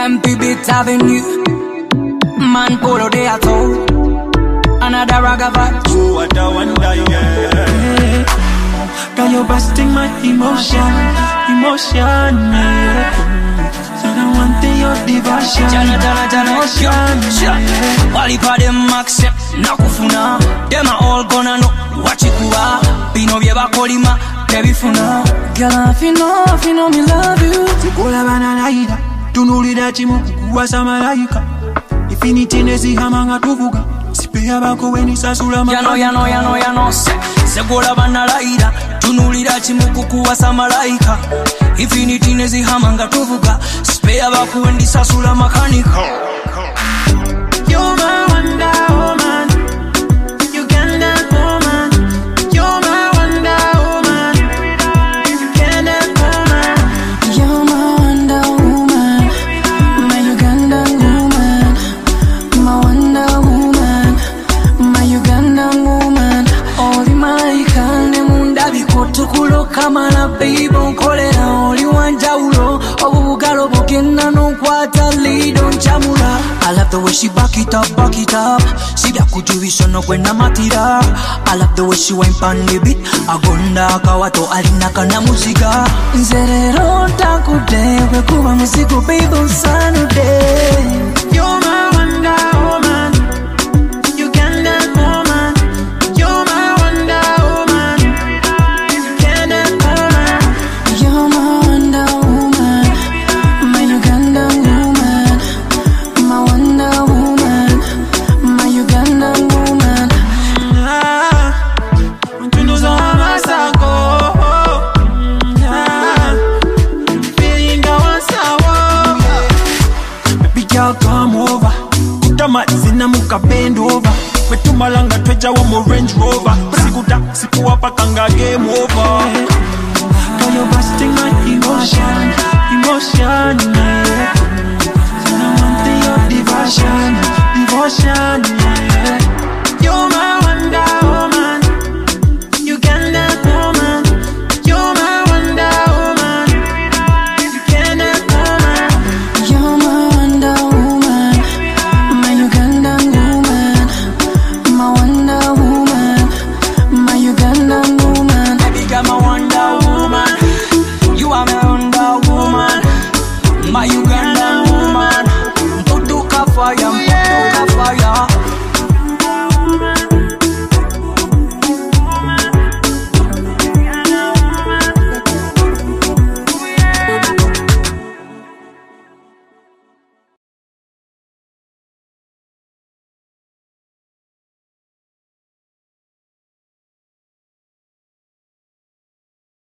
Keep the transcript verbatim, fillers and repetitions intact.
M P Beat Avenue. Man polo de ato. Another ragavat. Oh, what a wonder, yeah. Girl, you're busting my emotion, emotion, yeah. So the one thing your devotion, Jana, jana, jana, emotion, yeah. Wali pa dem accept, nakufuna. Dem a all gonna know, wachikuwa. Pino vyeba kolima, kebifuna. Girl, if you know, if you know me love you. Sikola banana ida, tunulida chimu kuwasa malaika. Infinity nezi hamanga tuvuga. Sipeya bako weni sasula maka. Yano, yano, yano, yano, se. Segola banana ida, tunulida chimu kuwasa malaika. Infinity nezi hamanga tuvuga. Sipeya bako weni sasula makanika. You're my wonder woman, Ugandan woman. You're my wonder woman, Ugandan woman. You're my wonder woman, my Ugandan woman, my wonder woman, my Ugandan woman. Oli malaika ne munda bikotukulo kamala baby onkolera oli wanjawulo obubugalo bugenda n'okwata lido nchamula. I love the way she back it up, back it up. See that could you wish no when I'm at it up. I love the way she wine pan the beat. Agonda kawato alina kana musiga. Nzerero takude we kuba musigo baby sanude. You're my wonder woman, Ugandan woman. You're my wonder woman, Ugandan woman. You're my wonder woman, my Ugandan woman, my wonder woman, my Ugandan woman. Ah, mtunuzo wa masako. Ah, feeling the one sour. Baby girl, come over. Kutama zina muka bend over. Wetumalanga tweja wa mo Range Rover. Sikuta, sikuwapa kanga game over. Girl, you're busting my emotion, emotion, yeah. So I want your devotion, devotion, yeah. You're my wonder woman, Ugandan woman. You're my wonder woman, Ugandan woman. You're my wonder woman, my Ugandan woman, my wonder woman, my Ugandan woman. Baby girl, my wonder woman. You are my wonder woman, my Ugandan